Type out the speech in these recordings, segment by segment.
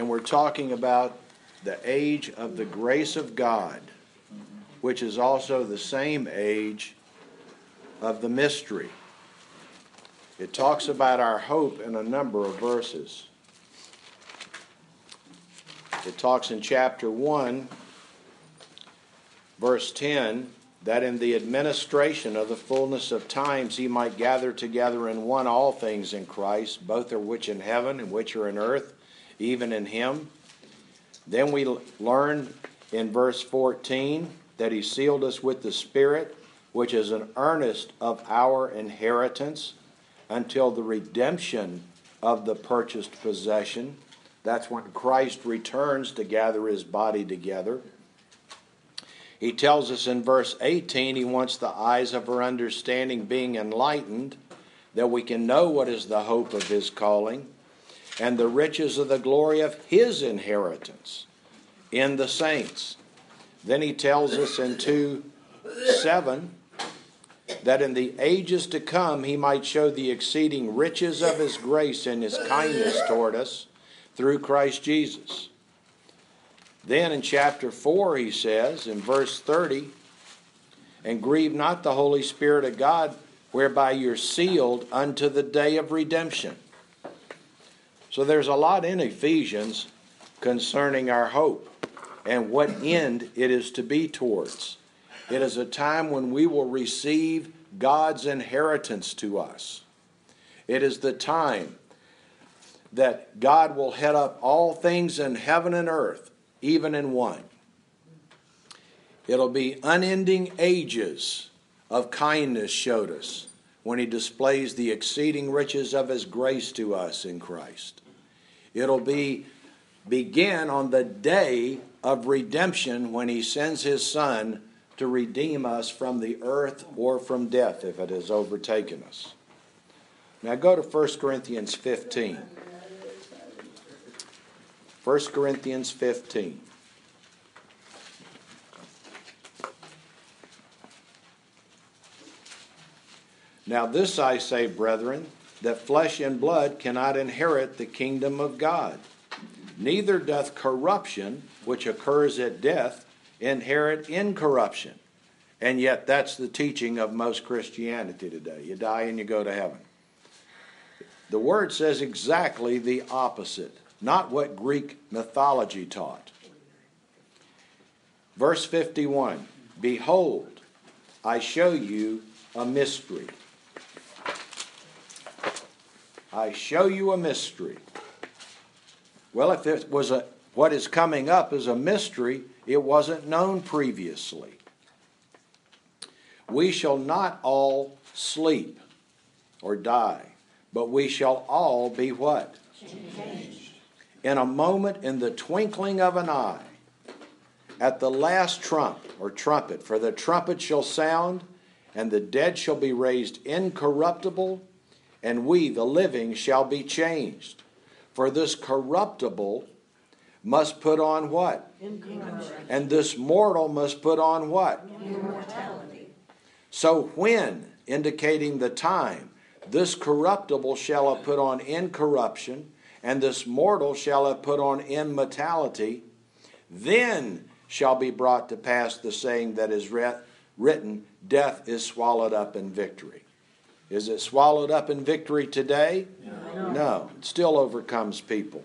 and we're talking about the age of the grace of God, which is also the same age of the mystery. It talks about our hope in a number of verses. It talks in chapter 1, verse 10, that in the administration of the fullness of times he might gather together in one all things in Christ, both are which in heaven and which are in earth, even in him. Then we learn in verse 14 that he sealed us with the Spirit, which is an earnest of our inheritance until the redemption of the purchased possession. That's when Christ returns to gather his body together. He tells us in verse 18 he wants the eyes of our understanding being enlightened, that we can know what is the hope of his calling and the riches of the glory of his inheritance in the saints. Then he tells us in 2:7 that in the ages to come he might show the exceeding riches of his grace and his kindness toward us through Christ Jesus. Then in chapter 4 he says, in verse 30, and grieve not the Holy Spirit of God, whereby you're sealed unto the day of redemption. So there's a lot in Ephesians concerning our hope and what end it is to be towards. It is a time when we will receive God's inheritance to us. It is the time that God will head up all things in heaven and earth, even in one. It'll be unending ages of kindness showed us when he displays the exceeding riches of his grace to us in Christ. It'll begin on the day of redemption when he sends his Son to redeem us from the earth or from death if it has overtaken us. Now go to 1 Corinthians 15. 1 Corinthians 15. Now this I say, brethren, that flesh and blood cannot inherit the kingdom of God. Neither doth corruption, which occurs at death, inherit incorruption. And yet that's the teaching of most Christianity today. You die and you go to heaven. The word says exactly the opposite. Not what Greek mythology taught. Verse 51, behold, I show you a mystery. I show you a mystery. Well, if it was what is coming up is a mystery, it wasn't known previously. We shall not all sleep or die, but we shall all be what? Changed. In a moment, in the twinkling of an eye, at the last trump or trumpet, for the trumpet shall sound, and the dead shall be raised incorruptible, and we, the living, shall be changed. For this corruptible must put on what? Incorruption. And this mortal must put on what? Immortality. So when, indicating the time, this corruptible shall have put on incorruption, and this mortal shall have put on immortality, then shall be brought to pass the saying that is written, death is swallowed up in victory. Is it swallowed up in victory today? No. It still overcomes people.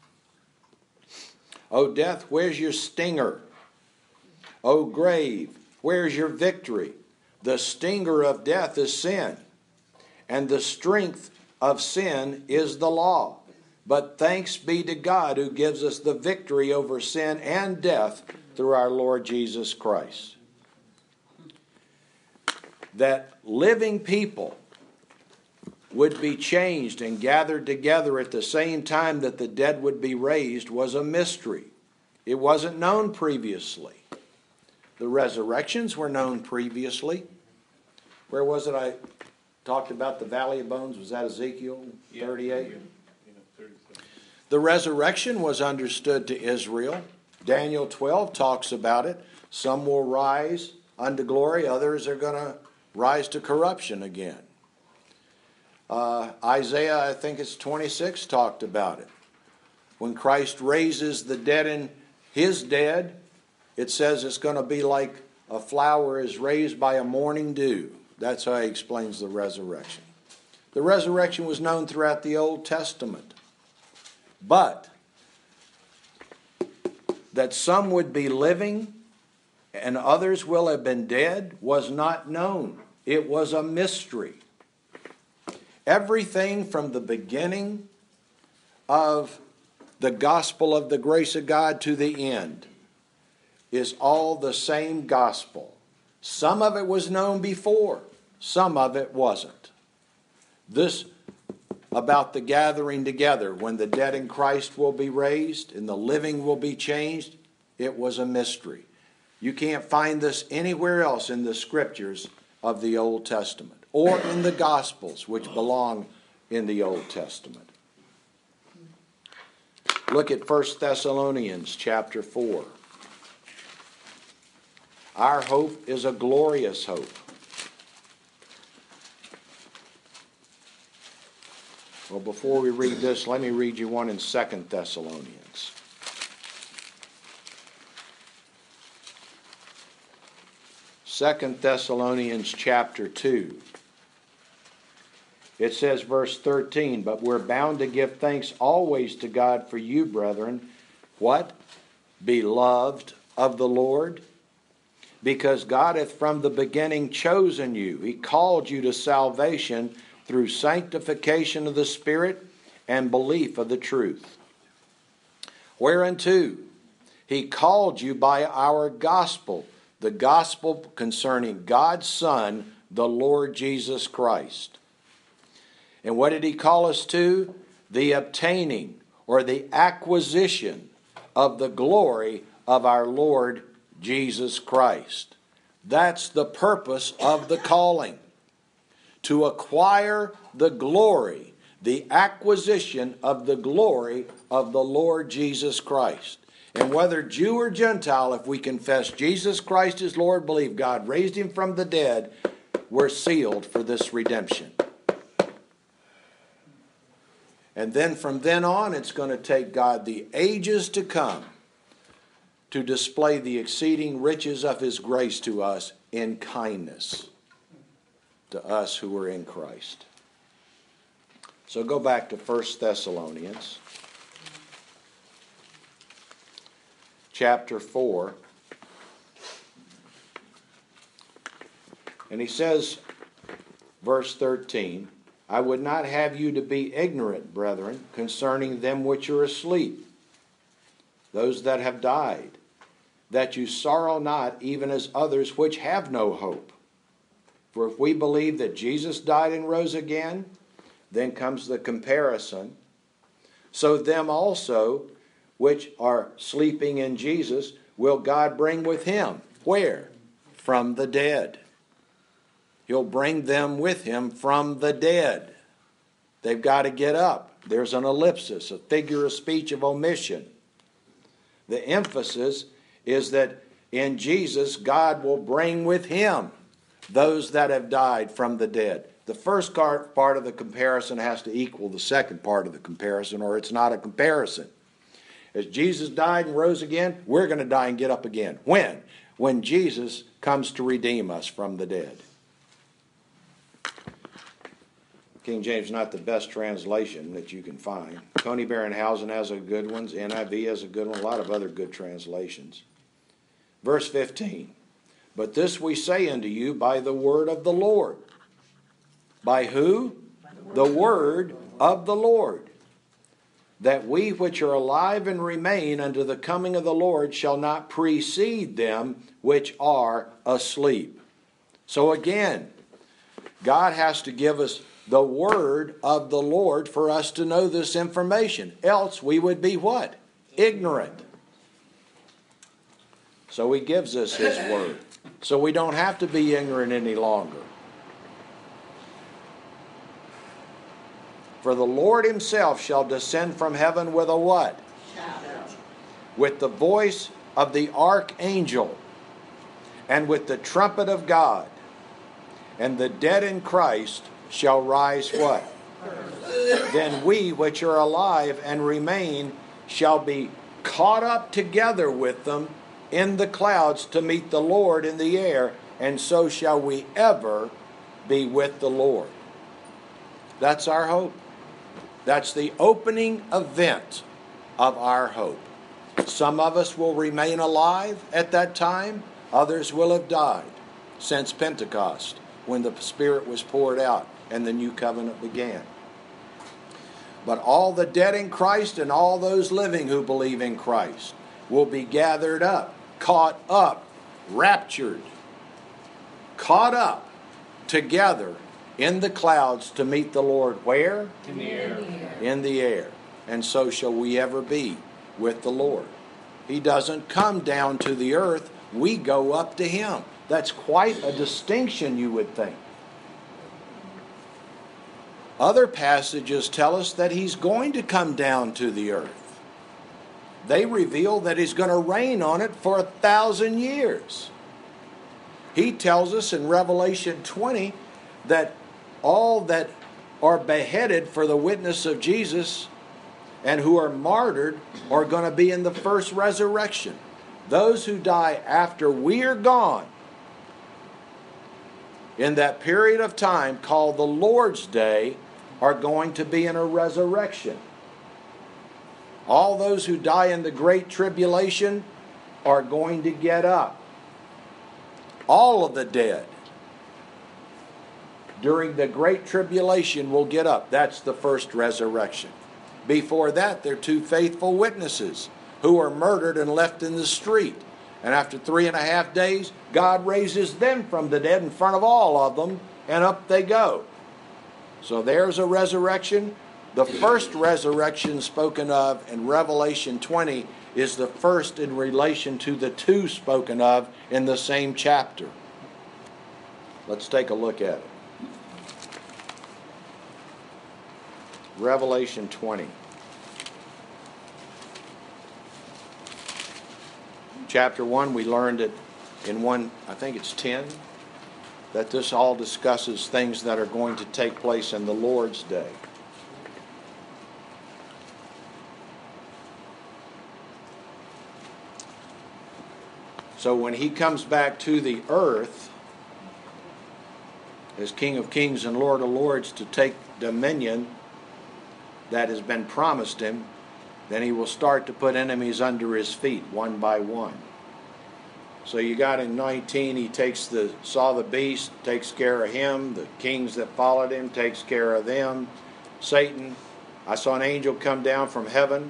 O death, where's your stinger? O grave, where's your victory? The stinger of death is sin, and the strength of sin is the law. But thanks be to God who gives us the victory over sin and death through our Lord Jesus Christ. That living people would be changed and gathered together at the same time that the dead would be raised was a mystery. It wasn't known previously. The resurrections were known previously. Where was it I talked about the Valley of Bones? Was that Ezekiel 38? Yeah. The resurrection was understood to Israel. Daniel 12 talks about it. Some will rise unto glory. Others are going to rise to corruption again. Isaiah, I think it's 26, talked about it. when Christ raises the dead in his dead, it says it's going to be like a flower is raised by a morning dew. That's how he explains the resurrection. The resurrection was known throughout the Old Testament. But that some would be living and others will have been dead was not known. It was a mystery. Everything from the beginning of the gospel of the grace of God to the end is all the same gospel. Some of it was known before, some of it wasn't. This about the gathering together when the dead in Christ will be raised and the living will be changed, it was a mystery. You can't find this anywhere else in the scriptures of the Old Testament or in the Gospels, which belong in the Old Testament. Look at 1 Thessalonians chapter 4. Our hope is a glorious hope. Well, before we read this, let me read you one in 2 Thessalonians. 2 Thessalonians chapter 2. It says, verse 13, but we're bound to give thanks always to God for you, brethren. What? Beloved of the Lord. Because God hath from the beginning chosen you. He called you to salvation through sanctification of the Spirit and belief of the truth. Whereunto he called you by our gospel, the gospel concerning God's Son, the Lord Jesus Christ. And what did he call us to? The obtaining or the acquisition of the glory of our Lord Jesus Christ. That's the purpose of the calling. To acquire the glory, the acquisition of the glory of the Lord Jesus Christ. And whether Jew or Gentile, if we confess Jesus Christ as Lord, believe God raised him from the dead, we're sealed for this redemption. And then from then on, it's going to take God the ages to come to display the exceeding riches of his grace to us in kindness to us who are in Christ. So go back to 1 Thessalonians chapter 4. And he says, verse 13, I would not have you to be ignorant, brethren, concerning them which are asleep, those that have died, that you sorrow not, even as others which have no hope. For if we believe that Jesus died and rose again, then comes the comparison. So them also which are sleeping in Jesus will God bring with him. Where? From the dead. He'll bring them with him from the dead. They've got to get up. There's an ellipsis, a figure of speech of omission. The emphasis is that in Jesus, God will bring with him those that have died from the dead. The first part of the comparison has to equal the second part of the comparison, or it's not a comparison. As Jesus died and rose again, we're going to die and get up again. When? When Jesus comes to redeem us from the dead. King James is not the best translation that you can find. Tony Barrenhausen has a good one. NIV has a good one. A lot of other good translations. Verse 15. But this we say unto you by the word of the Lord. By who? The word of the Lord. That we which are alive and remain unto the coming of the Lord shall not precede them which are asleep. So again, God has to give us the word of the Lord for us to know this information. Else we would be what? Ignorant. So he gives us his word. So we don't have to be ignorant any longer. For the Lord himself shall descend from heaven with a what? Shout. With the voice of the archangel, and with the trumpet of God, and the dead in Christ shall rise what? Then we which are alive and remain shall be caught up together with them in the clouds to meet the Lord in the air, and so shall we ever be with the Lord. That's our hope. That's the opening event of our hope. Some of us will remain alive at that time. Others will have died since Pentecost, when the Spirit was poured out and the new covenant began. But all the dead in Christ and all those living who believe in Christ will be gathered up, caught up, raptured, caught up together in the clouds to meet the Lord where? In the air. In the air. And so shall we ever be with the Lord. He doesn't come down to the earth. We go up to Him. That's quite a distinction, you would think. Other passages tell us that He's going to come down to the earth. They reveal that He's going to reign on it for 1,000 years. He tells us in Revelation 20 that all that are beheaded for the witness of Jesus and who are martyred are going to be in the first resurrection. Those who die after we're gone, in that period of time called the Lord's Day, are going to be in a resurrection. All those who die in the Great Tribulation are going to get up. All of the dead during the Great Tribulation will get up. That's the first resurrection. Before that, they're two faithful witnesses who are murdered and left in the street. And after 3.5 days, God raises them from the dead in front of all of them, and up they go. So there's a resurrection. The first resurrection spoken of in Revelation 20 is the first in relation to the two spoken of in the same chapter. Let's take a look at it. Revelation 20. Chapter 1, we learned it in 1, I think it's 10, that this all discusses things that are going to take place in the Lord's Day. So when He comes back to the earth as King of Kings and Lord of Lords to take dominion that has been promised Him, then He will start to put enemies under His feet one by one. So you got in 19, He saw the beast, takes care of him. The kings that followed him, takes care of them. Satan, I saw an angel come down from heaven.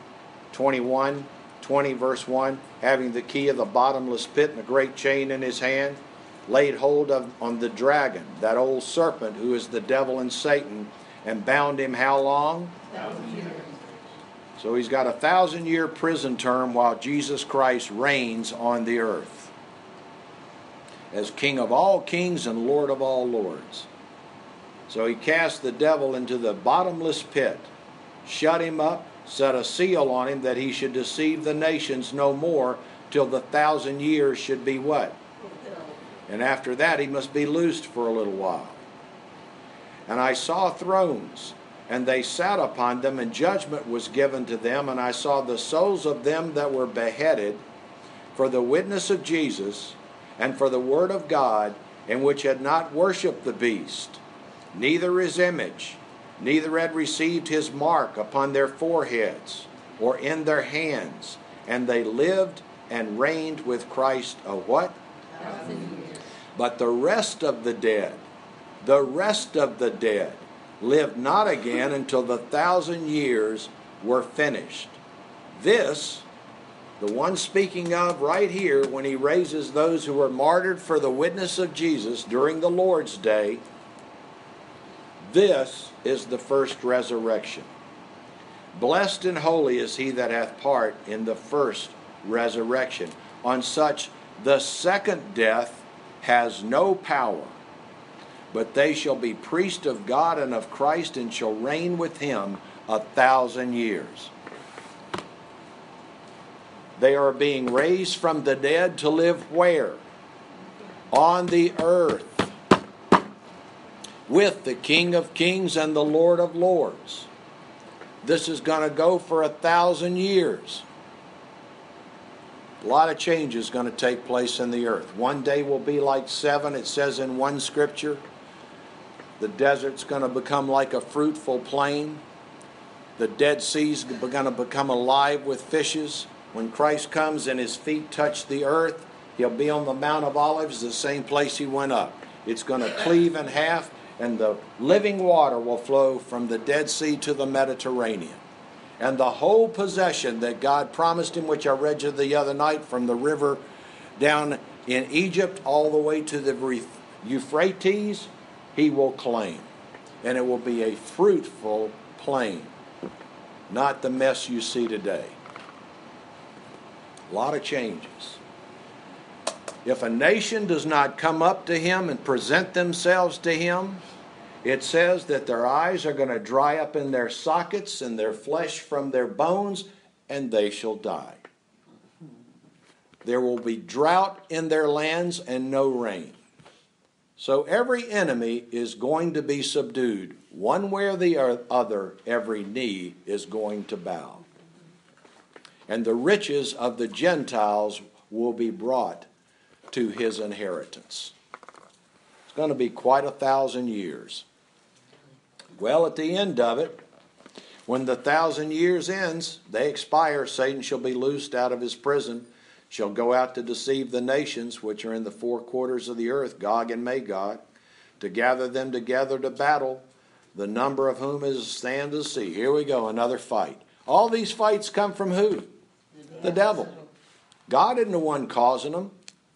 20 verse 1, having the key of the bottomless pit and a great chain in his hand, laid hold on the dragon, that old serpent who is the devil and Satan, and bound him how long? 1,000 years. So he's got a 1,000-year prison term while Jesus Christ reigns on the earth as King of all kings and Lord of all lords. So He cast the devil into the bottomless pit, shut him up, set a seal on him that he should deceive the nations no more till the 1,000 years should be what? And after that he must be loosed for a little while. And I saw thrones, and they sat upon them, and judgment was given to them. And I saw the souls of them that were beheaded for the witness of Jesus and for the word of God, and which had not worshipped the beast, neither his image, neither had received his mark upon their foreheads or in their hands. And they lived and reigned with Christ a what? 1,000 years. But the rest of the dead lived not again until the 1,000 years were finished. This, the one speaking of right here, when He raises those who were martyred for the witness of Jesus during the Lord's Day, this is the first resurrection. Blessed and holy is he that hath part in the first resurrection. On such the second death has no power, but they shall be priests of God and of Christ, and shall reign with Him 1,000 years. They are being raised from the dead to live where? On the earth, with the King of Kings and the Lord of Lords. This is going to go for 1,000 years. A lot of change is going to take place in the earth. One day will be like 7, it says in one scripture. The desert's going to become like a fruitful plain. The Dead Sea's going to become alive with fishes. When Christ comes and his feet touch the earth, he'll be on the Mount of Olives, the same place he went up. It's going to cleave in half, and the living water will flow from the Dead Sea to the Mediterranean. And the whole possession that God promised him, which I read you the other night, from the river down in Egypt all the way to the Euphrates, he will claim. And it will be a fruitful plain, not the mess you see today. A lot of changes. If a nation does not come up to him and present themselves to him, it says that their eyes are going to dry up in their sockets and their flesh from their bones, and they shall die. There will be drought in their lands and no rain. So every enemy is going to be subdued. One way or the other, every knee is going to bow. And the riches of the Gentiles will be brought to his inheritance. It's going to be quite 1,000 years. Well, at the end of it, when the 1,000 years ends, they expire. Satan shall be loosed out of his prison, shall go out to deceive the nations which are in the four quarters of the earth, Gog and Magog, to gather them together to battle, the number of whom is as sand of the sea. Here we go, another fight. All these fights come from who? The devil. God isn't the one causing them.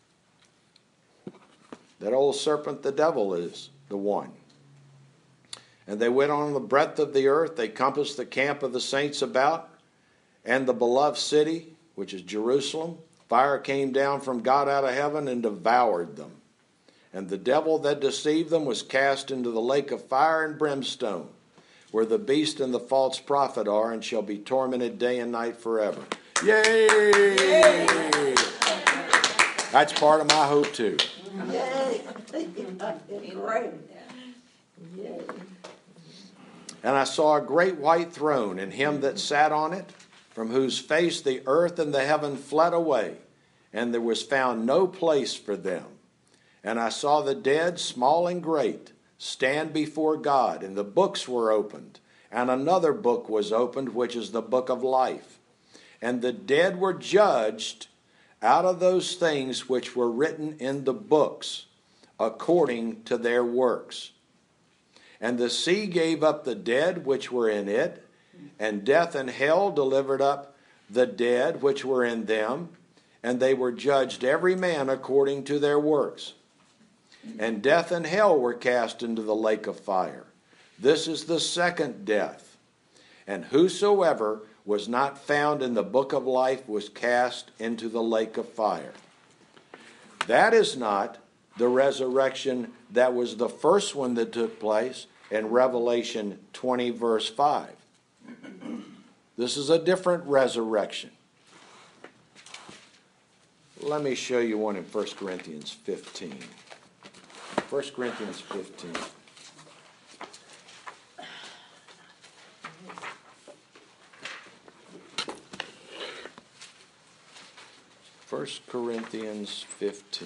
That old serpent, the devil, is the one. And they went on the breadth of the earth. They compassed the camp of the saints about, and the beloved city, which is Jerusalem. Fire came down from God out of heaven and devoured them. And the devil that deceived them was cast into the lake of fire and brimstone, where the beast and the false prophet are, and shall be tormented day and night forever. Yay! Yay! That's part of my hope too. Yay! Great. Yay. And I saw a great white throne, and him that sat on it, from whose face the earth and the heaven fled away, and there was found no place for them. And I saw the dead, small and great, stand before God, and the books were opened. And another book was opened, which is the book of life. And the dead were judged out of those things which were written in the books, according to their works. And the sea gave up the dead which were in it, and death and hell delivered up the dead which were in them, and they were judged every man according to their works. And death and hell were cast into the lake of fire. This is the second death. And whosoever was not found in the book of life was cast into the lake of fire. That is not the resurrection that was the first one that took place in Revelation 20, verse 5. This is a different resurrection. Let me show you one in 1 Corinthians 15. 1 Corinthians 15. First Corinthians 15.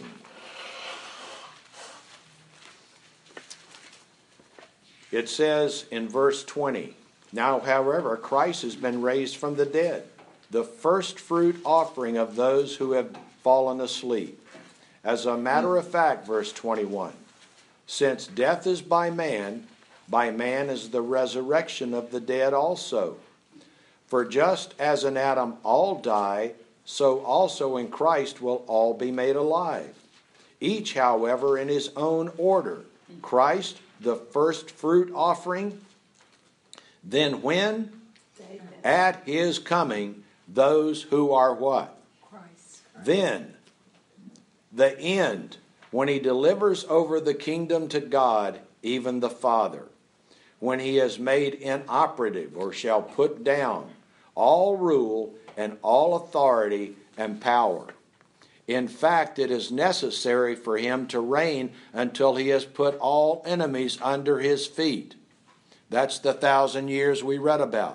It says in verse 20, Now, however, Christ has been raised from the dead, the first fruit offering of those who have fallen asleep. As a matter of fact, verse 21, since death is by man is the resurrection of the dead also. For just as in Adam all die, so also in Christ will all be made alive. Each, however, in his own order. Christ, the first fruit offering. Then when? At his coming, those who are what? Christ. Then, the end, when he delivers over the kingdom to God, even the Father. When he has made inoperative, or shall put down, all rule and all authority and power. In fact, it is necessary for him to reign until he has put all enemies under his feet. That's the 1,000 years we read about.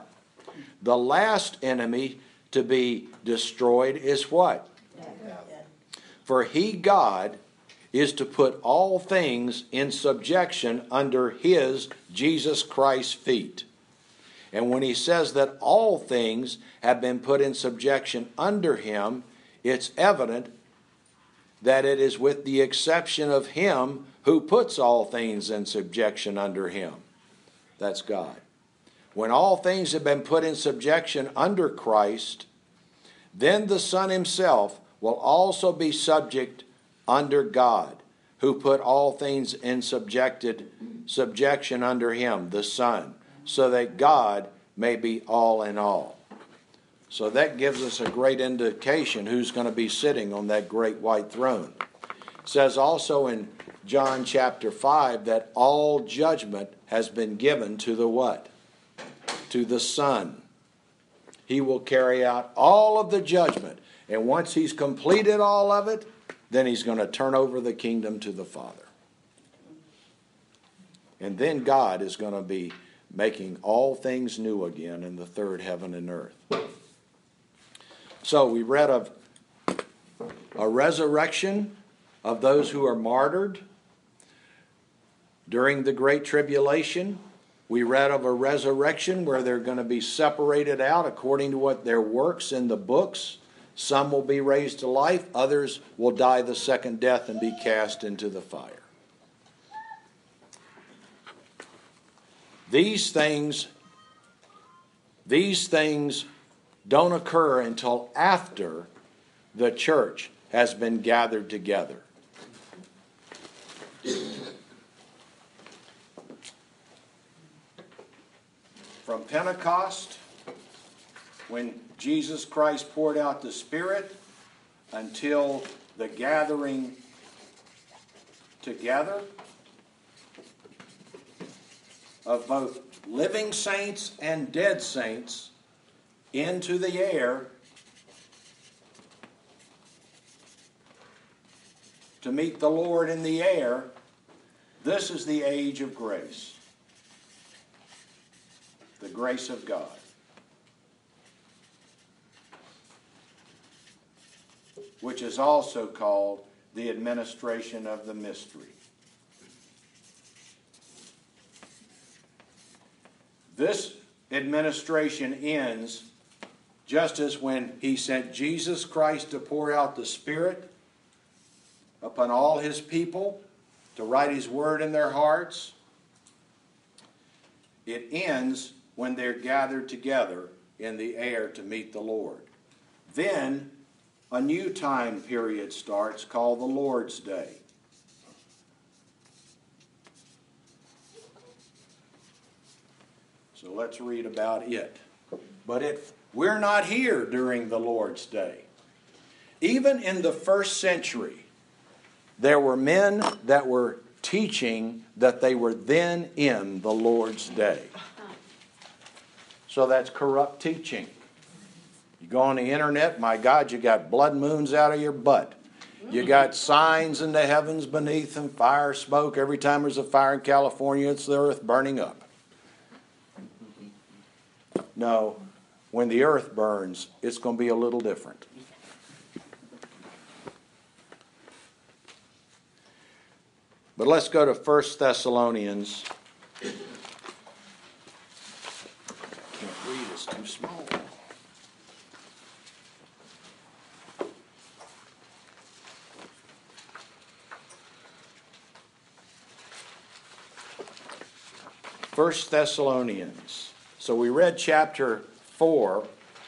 The last enemy to be destroyed is what? For he, God, is to put all things in subjection under his, Jesus Christ's feet. And when he says that all things have been put in subjection under him, it's evident that it is with the exception of him who puts all things in subjection under him. That's God. When all things have been put in subjection under Christ, then the Son himself will also be subject under God, who put all things in subjection under him, the Son, so that God may be all in all. So that gives us a great indication who's going to be sitting on that great white throne. It says also in John chapter 5 that all judgment has been given to the what? To the Son. He will carry out all of the judgment. And once he's completed all of it, then he's going to turn over the kingdom to the Father. And then God is going to be making all things new again in the third heaven and earth. So we read of a resurrection of those who are martyred during the Great Tribulation. We read of a resurrection where they're going to be separated out according to what their works in the books. Some will be raised to life, others will die the second death and be cast into the fire. These things don't occur until after the church has been gathered together. From Pentecost, when Jesus Christ poured out the Spirit, until the gathering together of both living saints and dead saints into the air to meet the Lord in the air, this is the age of grace. The grace of God. Which is also called the administration of the mystery. This administration ends just as when he sent Jesus Christ to pour out the Spirit upon all his people, to write his word in their hearts. It ends when they're gathered together in the air to meet the Lord. Then a new time period starts called the Lord's Day. So let's read about it. But we're not here during the Lord's Day. Even in the first century, there were men that were teaching that they were then in the Lord's Day. So that's corrupt teaching. You go on the internet, my God, you got blood moons out of your butt. You got signs in the heavens beneath and fire, smoke. Every time there's a fire in California, it's the earth burning up. No, when the earth burns, it's going to be a little different. But let's go to 1 Thessalonians. Can't read, it's too small. First Thessalonians. So we read chapter 4.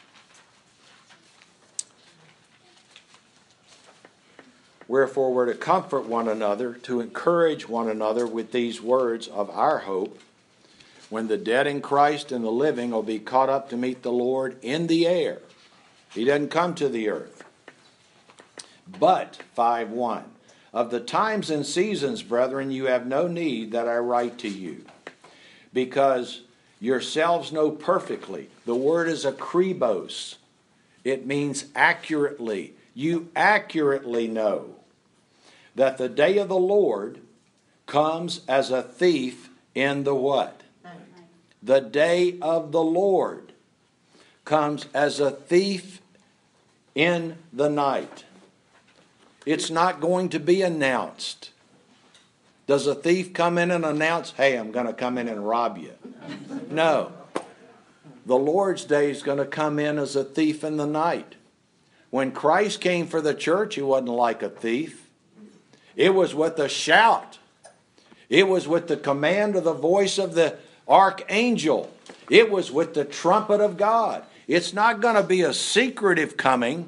Wherefore we're to comfort one another, to encourage one another with these words of our hope, when the dead in Christ and the living will be caught up to meet the Lord in the air. He doesn't come to the earth. But, 5:1, of the times and seasons, brethren, you have no need that I write to you, because yourselves know perfectly. The word is akribos. It means accurately. You accurately know that the day of the Lord comes as a thief in the what? The day of the Lord. comes as a thief in the night. It's not going to be announced. Does a thief come in and announce, hey, I'm going to come in and rob you? No. The Lord's day is going to come in as a thief in the night. When Christ came for the church, he wasn't like a thief. It was with a shout. It was with the command of the voice of the archangel. It was with the trumpet of God. It's not going to be a secretive coming.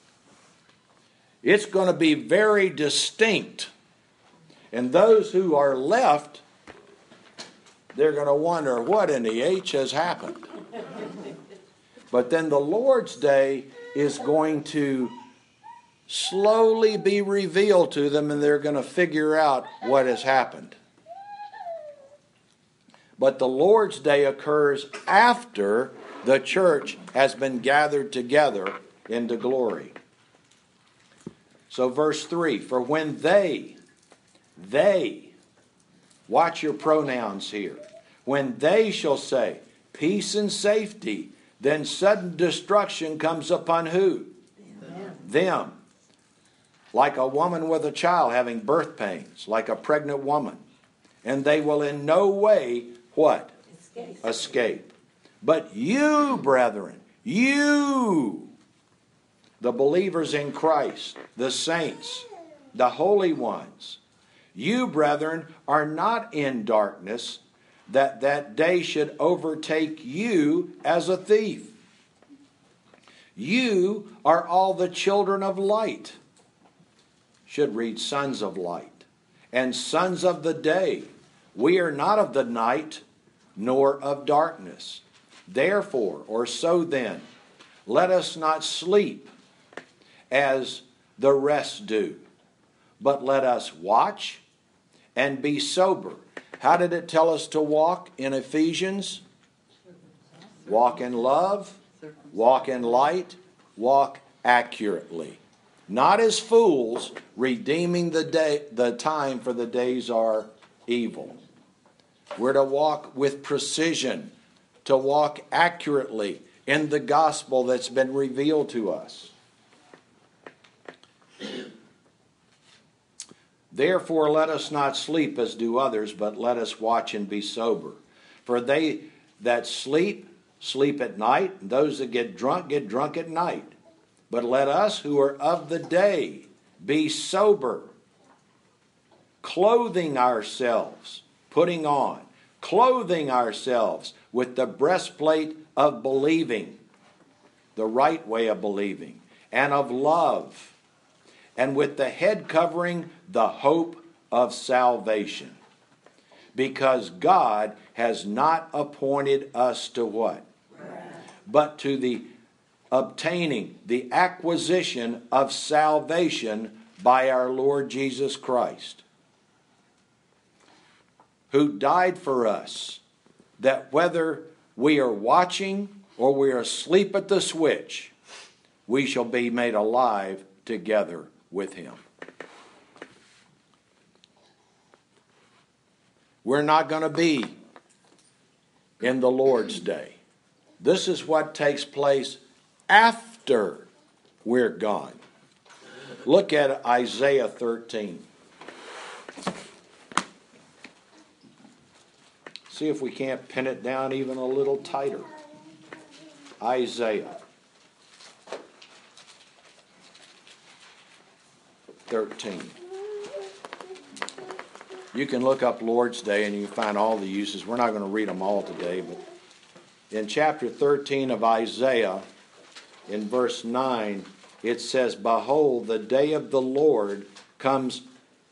It's going to be very distinct. And those who are left, they're going to wonder what in the H has happened. But then the Lord's day is going to slowly be revealed to them, and they're going to figure out what has happened. But the Lord's day occurs after the church has been gathered together into glory. So verse 3, for when they, watch your pronouns here, when they shall say, peace and safety, then sudden destruction comes upon who? Them. Like a woman with a child having birth pains, like a pregnant woman. And they will in no way, what? Escape. But you, brethren, you, the believers in Christ, the saints, the holy ones, you, brethren, are not in darkness, that day should overtake you as a thief. You are all the children of light. Should read sons of light and sons of the day. We are not of the night nor of darkness. Therefore, or so then, let us not sleep as the rest do, but let us watch and be sober. How did it tell us to walk in Ephesians? Walk in love, walk in light, walk accurately. Not as fools, redeeming the time, for the days are evil. We're to walk with precision, to walk accurately in the gospel that's been revealed to us. Therefore, let us not sleep as do others, but let us watch and be sober. For they that sleep, sleep at night, and those that get drunk at night. But let us who are of the day be sober, clothing ourselves, clothing ourselves with the breastplate of believing, the right way of believing, and of love, and with the head covering the hope of salvation. Because God has not appointed us to what? But to the obtaining the acquisition of salvation by our Lord Jesus Christ, who died for us, that whether we are watching or we are asleep at the switch, we shall be made alive together with him. We're not going to be in the Lord's day. This is what takes place after we're gone. Look at Isaiah 13. See if we can't pin it down even a little tighter. Isaiah 13. You can look up Lord's Day and you can find all the uses. We're not going to read them all today, but in chapter 13 of Isaiah, in verse 9, it says, behold, the day of the Lord comes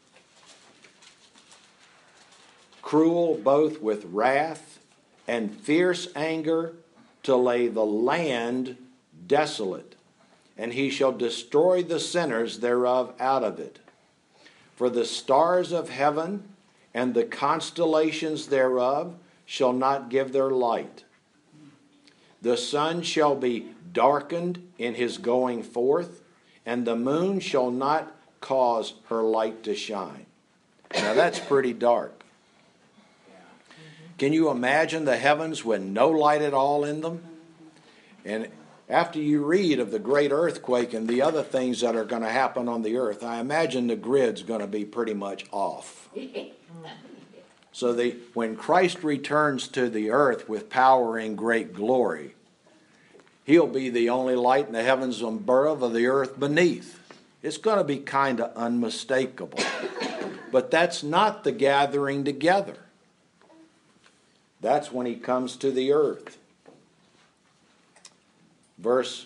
cruel both with wrath and fierce anger, to lay the land desolate, and he shall destroy the sinners thereof out of it. For the stars of heaven and the constellations thereof shall not give their light. The sun shall be darkened in his going forth, and the moon shall not cause her light to shine. Now that's pretty dark. Can you imagine the heavens with no light at all in them? And after you read of the great earthquake and the other things that are going to happen on the earth, I imagine the grid's going to be pretty much off. So when Christ returns to the earth with power and great glory, he'll be the only light in the heavens above of the earth beneath. It's going to be kind of unmistakable. But that's not the gathering together. That's when he comes to the earth. Verse,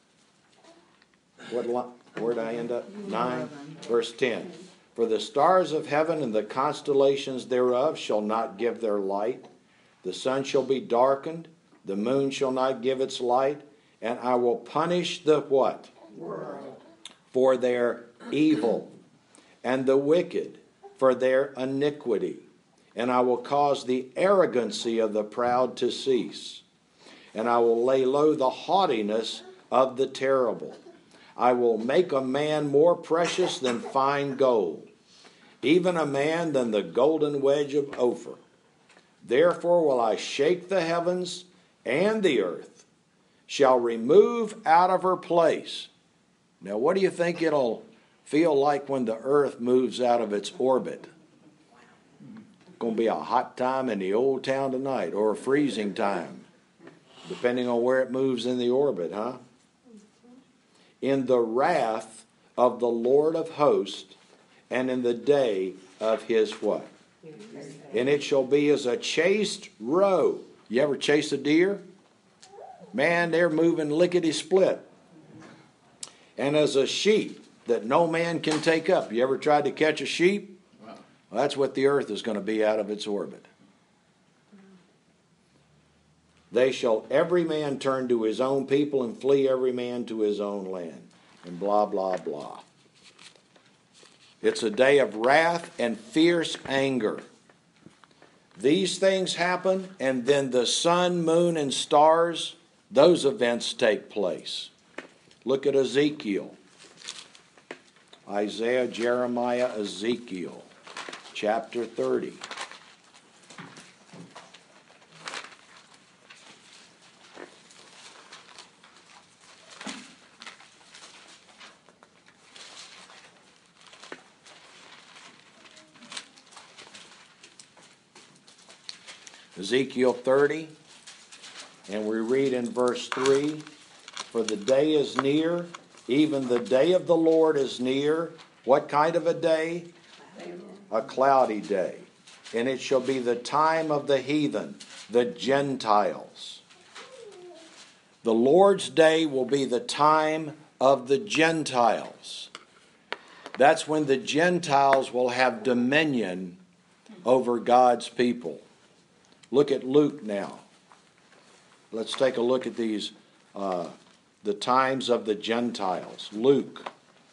where'd I end up? 9, verse 10. For the stars of heaven and the constellations thereof shall not give their light. The sun shall be darkened, the moon shall not give its light, and I will punish the what? World. For their evil, and the wicked for their iniquity. And I will cause the arrogancy of the proud to cease. And I will lay low the haughtiness of the terrible. I will make a man more precious than fine gold, even a man than the golden wedge of Ophir. Therefore will I shake the heavens, and the earth shall remove out of her place. Now, what do you think it'll feel like when the earth moves out of its orbit? It's going to be a hot time in the old town tonight, or a freezing time, depending on where it moves in the orbit, huh? In the wrath of the Lord of hosts, and in the day of his what? And it shall be as a chased roe. You ever chase a deer? Man, they're moving lickety-split. And as a sheep that no man can take up. You ever tried to catch a sheep? Well, that's what the earth is going to be out of its orbit. They shall every man turn to his own people and flee every man to his own land. And blah, blah, blah. It's a day of wrath and fierce anger. These things happen, and then the sun, moon, and stars, those events take place. Look at Ezekiel. Isaiah, Jeremiah, Ezekiel, chapter 30. Ezekiel 30, and we read in verse 3, For the day is near, even the day of the Lord is near. What kind of a day? A cloudy day. And it shall be the time of the heathen, the Gentiles. The Lord's day will be the time of the Gentiles. That's when the Gentiles will have dominion over God's people. Look at Luke now. Let's take a look at these, the times of the Gentiles. Luke.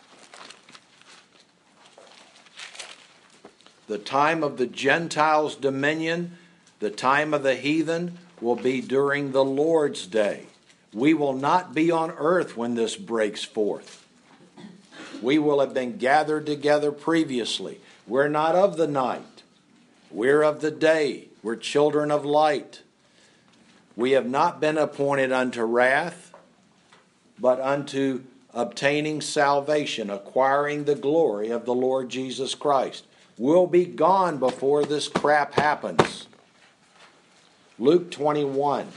The time of the Gentiles' dominion, the time of the heathen, will be during the Lord's day. We will not be on earth when this breaks forth. We will have been gathered together previously. We're not of the night. We're of the day. We're children of light. We have not been appointed unto wrath, but unto obtaining salvation, acquiring the glory of the Lord Jesus Christ. We'll be gone before this crap happens. Luke 21.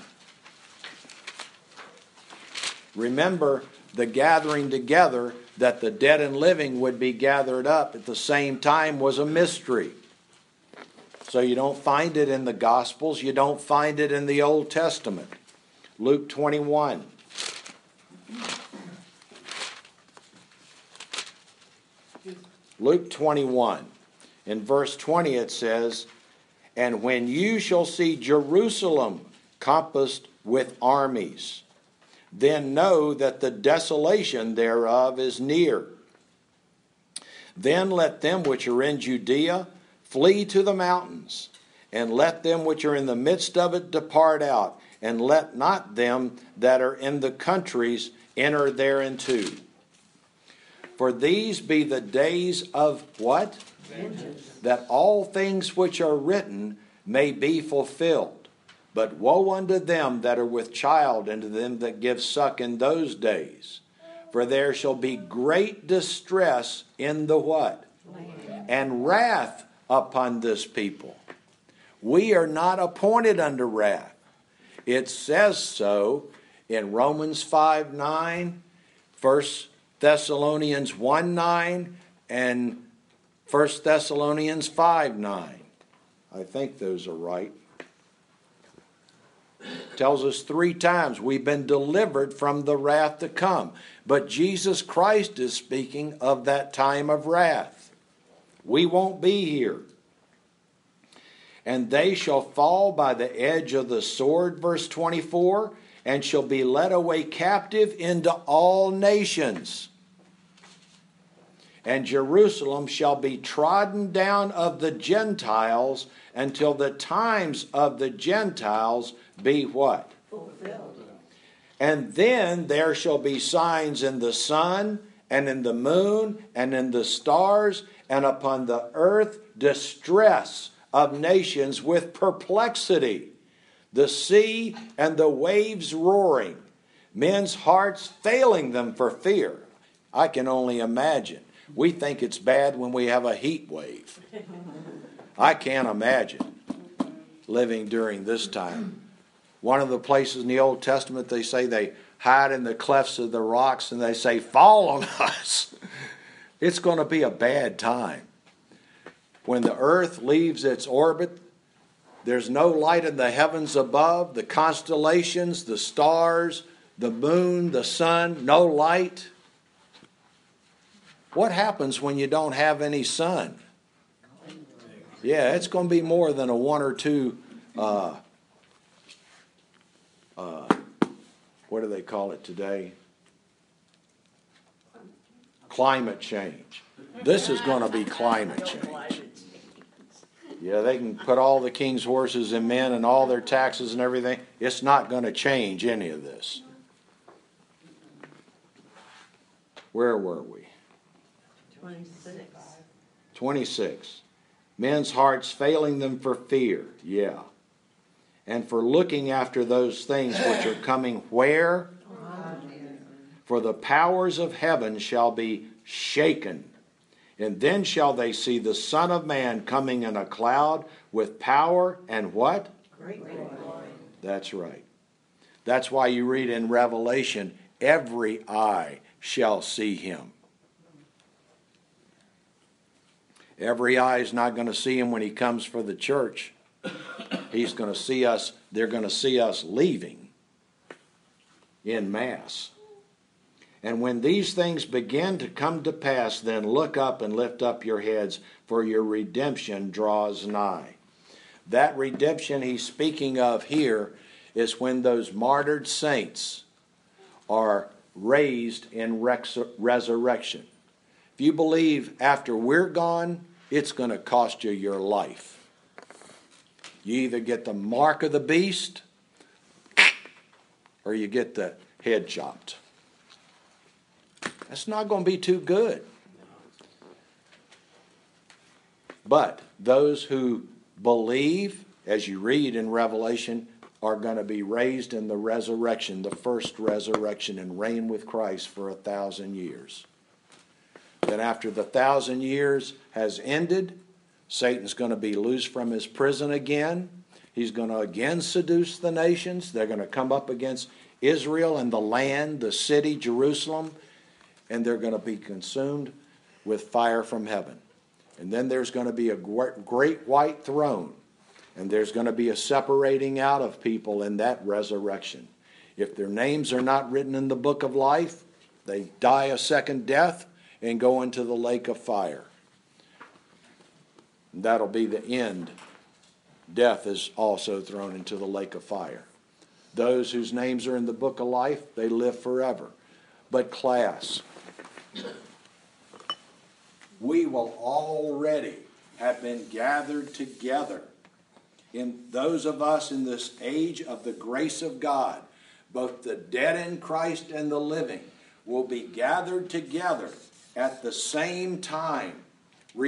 Remember, the gathering together that the dead and living would be gathered up at the same time was a mystery. So you don't find it in the Gospels. You don't find it in the Old Testament. Luke 21. Luke 21. In verse 20 it says, And when you shall see Jerusalem compassed with armies, then know that the desolation thereof is near. Then let them which are in Judea flee to the mountains, and let them which are in the midst of it depart out, and let not them that are in the countries enter thereinto. For these be the days of what? Vengeance. That all things which are written may be fulfilled. But woe unto them that are with child, and to them that give suck in those days. For there shall be great distress in the what? And wrath upon this people. We are not appointed unto wrath. It says so in Romans 5:9, 1 Thessalonians 1:9, and 1 Thessalonians 5:9. I think those are right. Tells us 3 times we've been delivered from the wrath to come. But Jesus Christ is speaking of that time of wrath. We won't be here. And they shall fall by the edge of the sword, verse 24, and shall be led away captive into all nations. And Jerusalem shall be trodden down of the Gentiles until the times of the Gentiles be what? Fulfilled. And then there shall be signs in the sun, and in the moon, and in the stars, and upon the earth distress of nations with perplexity, the sea and the waves roaring, men's hearts failing them for fear. I can only imagine. We think it's bad when we have a heat wave. I can't imagine living during this time. One of the places in the Old Testament, they say they hide in the clefts of the rocks and they say, fall on us. It's going to be a bad time. When the earth leaves its orbit, there's no light in the heavens above, the constellations, the stars, the moon, the sun, no light. What happens when you don't have any sun? Yeah, it's going to be more than a 1 or 2, what do they call it today? Climate change. This is going to be climate change. Yeah, they can put all the king's horses and men and all their taxes and everything. It's not going to change any of this. Where were we? 26. 26. Men's hearts failing them for fear. Yeah. And for looking after those things which are coming where? For the powers of heaven shall be shaken. And then shall they see the Son of Man coming in a cloud with power and what? Great glory. That's right. That's why you read in Revelation, every eye shall see him. Every eye is not going to see him when he comes for the church. He's going to see us, they're going to see us leaving in mass. And when these things begin to come to pass, then look up and lift up your heads, for your redemption draws nigh. That redemption he's speaking of here is when those martyred saints are raised in resurrection. If you believe after we're gone, it's going to cost you your life. You either get the mark of the beast or you get the head chopped. That's not going to be too good. But those who believe, as you read in Revelation, are going to be raised in the resurrection, the first resurrection, and reign with Christ for 1,000 years. Then after the 1,000 years has ended, Satan's going to be loosed from his prison again. He's going to again seduce the nations. They're going to come up against Israel and the land, the city, Jerusalem, and they're going to be consumed with fire from heaven. And then there's going to be a great white throne, and there's going to be a separating out of people in that resurrection. If their names are not written in the book of life, they die a second death and go into the lake of fire. And that'll be the end. Death is also thrown into the lake of fire. Those whose names are in the book of life, they live forever. But class, we will already have been gathered together. In those of us in this age of the grace of God, both the dead in Christ and the living will be gathered together at the same time,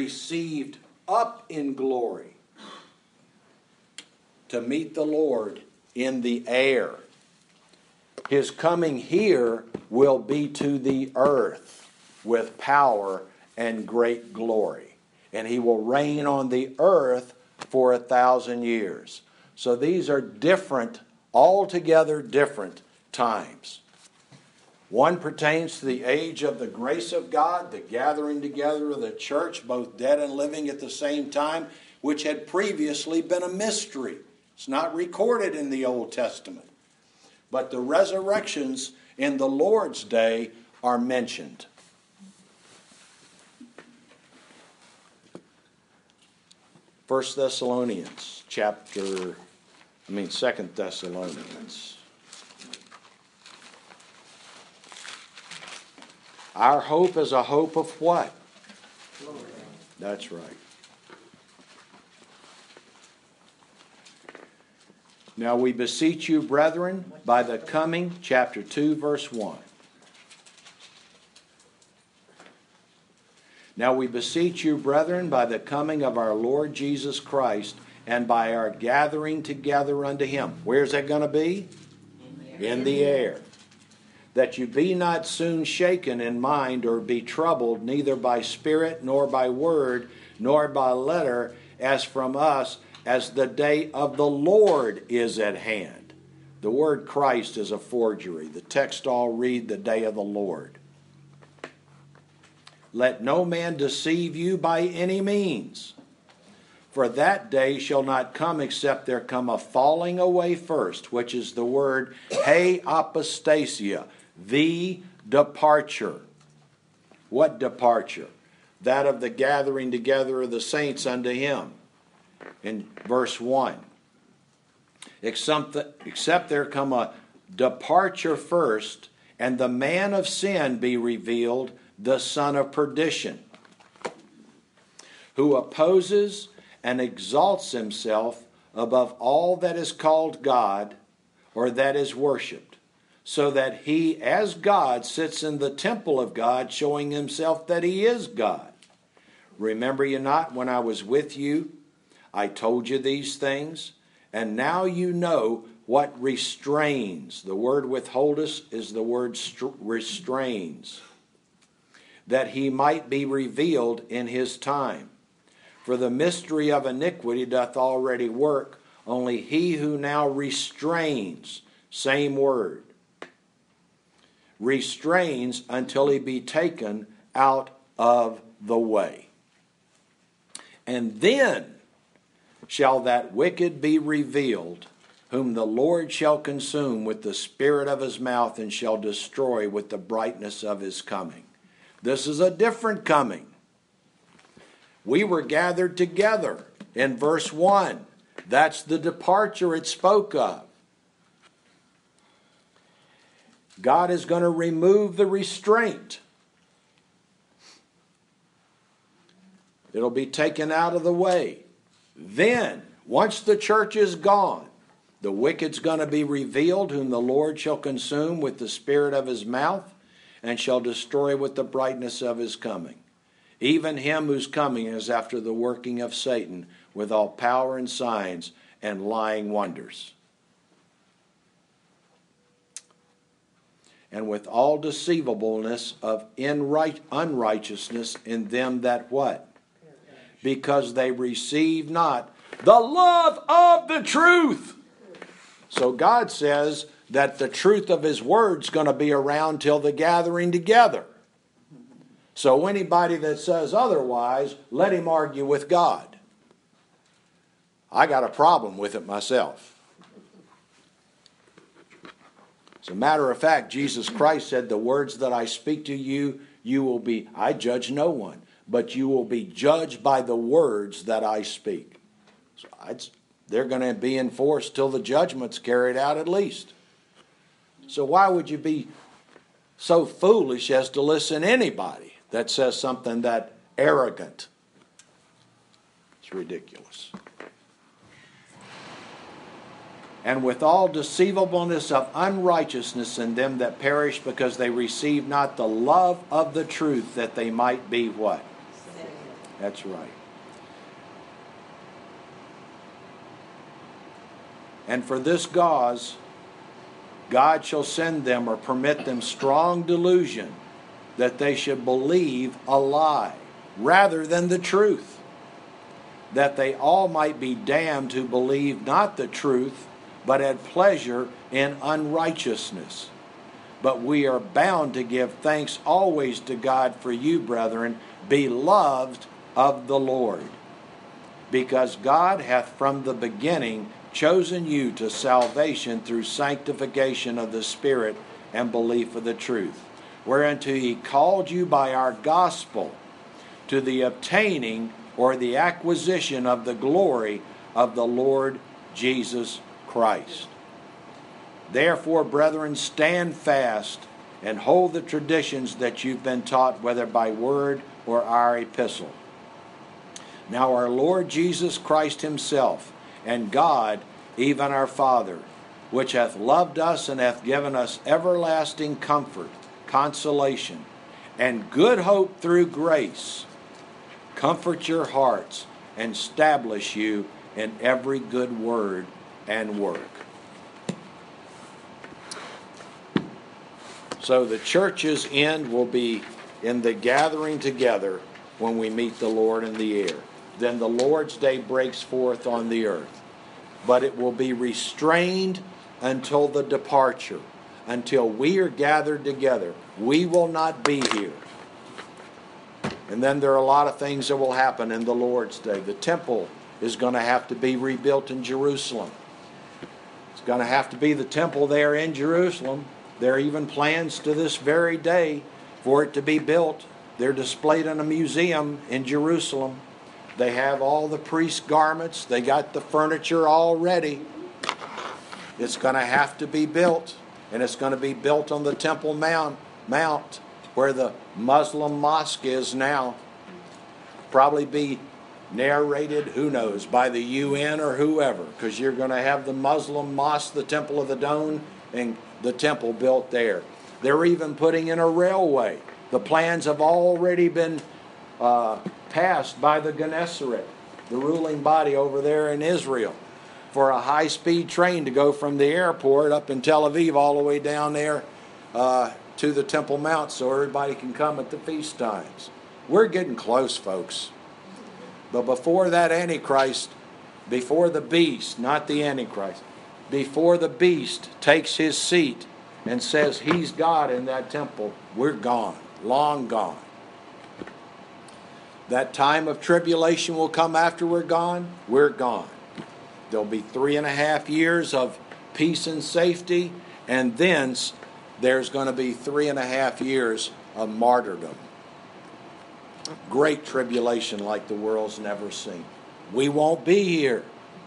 received up in glory to meet the Lord in the air. His coming here will be to the earth with power and great glory. And he will reign on the earth for 1,000 years. So these are different, altogether different times. One pertains to the age of the grace of God, the gathering together of the church, both dead and living at the same time, which had previously been a mystery. It's not recorded in the Old Testament. But the resurrections in the Lord's day are mentioned. Second Thessalonians. Our hope is a hope of what? Glory. That's right. Now we beseech you, brethren, by the coming, chapter 2, verse 1. Now we beseech you, brethren, by the coming of our Lord Jesus Christ, and by our gathering together unto him. Where's that going to be? In the air. That you be not soon shaken in mind, or be troubled, neither by spirit, nor by word, nor by letter, as from us, as the day of the Lord is at hand. The word Christ is a forgery. The text all read the day of the Lord. Let no man deceive you by any means. For that day shall not come except there come a falling away first, which is the word he apostasia, the departure. What departure? That of the gathering together of the saints unto him. In verse 1. Except there come a departure first, and the man of sin be revealed, the son of perdition, who opposes and exalts himself above all that is called God, or that is worshipped, so that he as God sits in the temple of God, showing himself that he is God. Remember you not when I was with you, I told you these things, and now you know what restrains. The word withholdeth is the word restrains, that he might be revealed in his time. For the mystery of iniquity doth already work, only he who now restrains, same word, restrains until he be taken out of the way. And then shall that wicked be revealed, whom the Lord shall consume with the spirit of his mouth, and shall destroy with the brightness of his coming. This is a different coming. We were gathered together in verse 1. That's the departure it spoke of. God is going to remove the restraint. It'll be taken out of the way. Then, once the church is gone, the wicked's going to be revealed, whom the Lord shall consume with the spirit of his mouth, and shall destroy with the brightness of his coming. Even him whose coming is after the working of Satan, with all power and signs and lying wonders. And with all deceivableness of unrighteousness in them that what? Because they receive not the love of the truth. So God says that the truth of his word's going to be around till the gathering together. So anybody that says otherwise, let him argue with God. I got a problem with it myself. As a matter of fact, Jesus Christ said, the words that I speak to you, you will be, I judge no one, but you will be judged by the words that I speak. So they're going to be enforced till the judgment's carried out at least. So why would you be so foolish as to listen to anybody that says something that arrogant? It's ridiculous. And with all deceivableness of unrighteousness in them that perish, because they receive not the love of the truth, that they might be what? That's right. And for this cause, God shall send them or permit them strong delusion that they should believe a lie rather than the truth, that they all might be damned who believe not the truth, but had pleasure in unrighteousness. But we are bound to give thanks always to God for you, brethren, beloved of the Lord, because God hath from the beginning chosen you to salvation through sanctification of the Spirit and belief of the truth, whereunto he called you by our gospel to the obtaining or the acquisition of the glory of the Lord Jesus Christ. Therefore, brethren, stand fast and hold the traditions that you've been taught, whether by word or our epistle. Now our Lord Jesus Christ himself, and God, even our Father, which hath loved us and hath given us everlasting comfort, consolation, and good hope through grace, comfort your hearts and establish you in every good word and work. So the church's end will be in the gathering together when we meet the Lord in the air. Then the Lord's day breaks forth on the earth. But it will be restrained until the departure, until we are gathered together. We will not be here. And then there are a lot of things that will happen in the Lord's day. The temple is going to have to be rebuilt in Jerusalem. It's going to have to be the temple there in Jerusalem. There are even plans to this very day for it to be built. They're displayed in a museum in Jerusalem. They have all the priest garments. They got the furniture all ready. It's going to have to be built. And it's going to be built on the Temple Mount where the Muslim mosque is now. Probably be narrated, who knows, by the UN or whoever, because you're going to have the Muslim mosque, the Temple of the Dome, and the temple built there. They're even putting in a railway. The plans have already been passed by the Gennesaret, the ruling body over there in Israel, for a high-speed train to go from the airport up in Tel Aviv all the way down there to the Temple Mount so everybody can come at the feast times. We're getting close, folks. But before that Antichrist, before the beast, not the Antichrist, before the beast takes his seat and says he's God in that temple, we're gone, long gone. That time of tribulation will come after we're gone. We're gone. There'll be 3.5 years of peace and safety, and then there's going to be 3.5 years of martyrdom. Great tribulation like the world's never seen. We won't be here.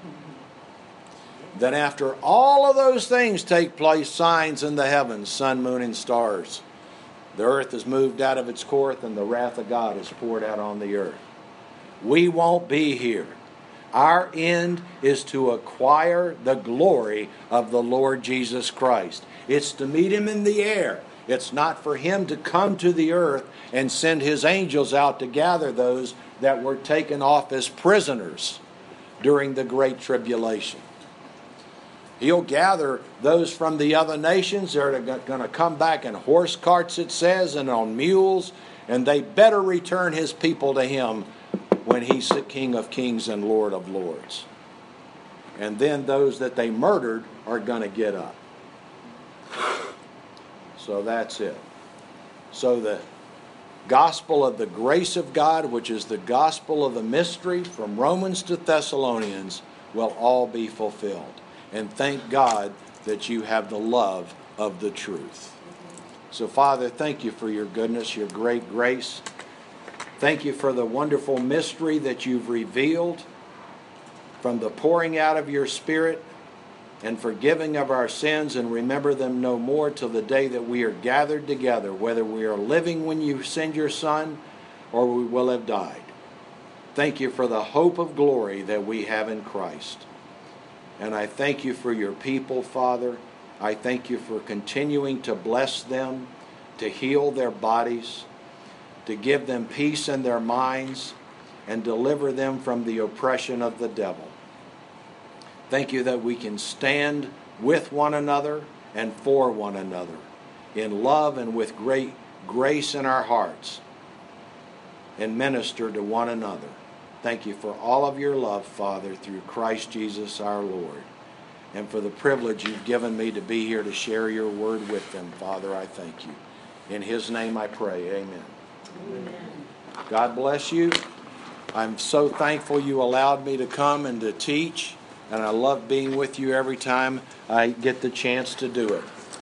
Then after all of those things take place, signs in the heavens, sun, moon, and stars. The earth is moved out of its course, and the wrath of God is poured out on the earth. We won't be here. Our end is to acquire the glory of the Lord Jesus Christ. It's to meet him in the air. It's not for him to come to the earth and send his angels out to gather those that were taken off as prisoners during the Great Tribulation. He'll gather those from the other nations. They're going to come back in horse carts, it says, and on mules. And they better return his people to him when he's the King of Kings and Lord of Lords. And then those that they murdered are going to get up. So that's it. So the gospel of the grace of God, which is the gospel of the mystery from Romans to Thessalonians, will all be fulfilled. And thank God that you have the love of the truth. So, Father, thank you for your goodness, your great grace. Thank you for the wonderful mystery that you've revealed from the pouring out of your Spirit and forgiving of our sins, and remember them no more till the day that we are gathered together, whether we are living when you send your Son or we will have died. Thank you for the hope of glory that we have in Christ. And I thank you for your people, Father. I thank you for continuing to bless them, to heal their bodies, to give them peace in their minds, and deliver them from the oppression of the devil. Thank you that we can stand with one another and for one another in love and with great grace in our hearts and minister to one another. Thank you for all of your love, Father, through Christ Jesus our Lord. And for the privilege you've given me to be here to share your word with them, Father, I thank you. In his name I pray, amen. Amen. God bless you. I'm so thankful you allowed me to come and to teach, and I love being with you every time I get the chance to do it.